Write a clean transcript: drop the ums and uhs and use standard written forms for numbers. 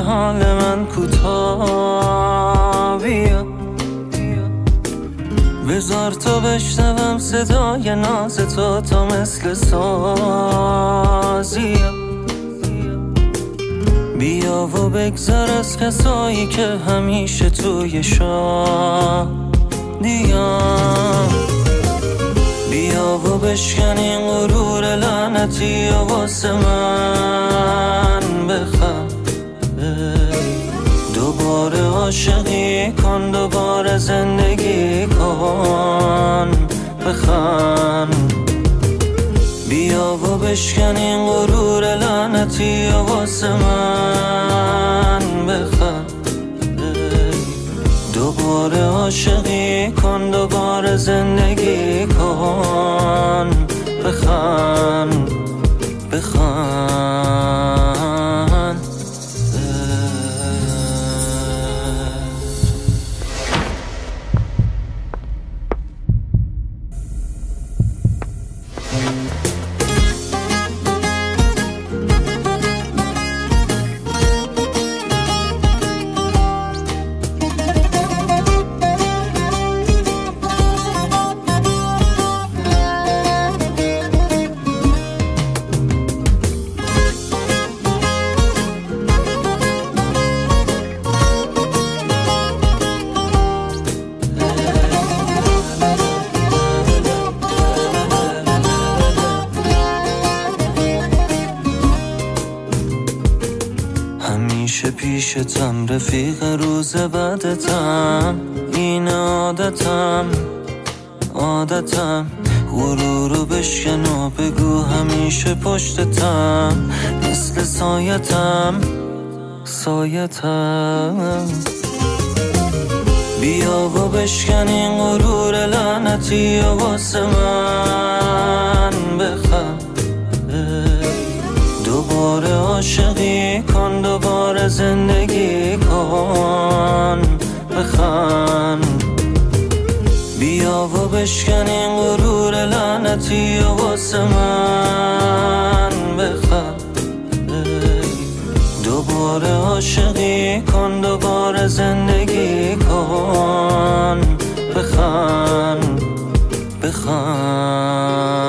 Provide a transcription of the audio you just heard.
حال من کوتاه بیا، بذار تو بشنوم صدای ناز تو تا مثل سازی. بیا و بگذر از کسایی که همیشه توی شادیام. بیا و بشکن این غرور لعنتی و واسه من بخند. دوباره عاشقی کن، دوباره زندگی کن، بخند. بیا و بشکن این غرور لعنتی و واسه من بخند. دوباره عاشقی کن، دوباره زندگی کن، بخند، بخند. همیشه پیشتم رفیق روز بعدتم، این عادتم. غرورو بشکن و بگو همیشه پشتتم، مثل سایتم. بیا و بشکن این غرور لعنتی و واسه من بخند. دوباره عاشقی کن، دوباره زندگی کن، بخند. بیا و بشکن این غرور لعنتی و واسه من بخند. دوباره عاشقی کن، دوباره زندگی کن، بخند، بخند.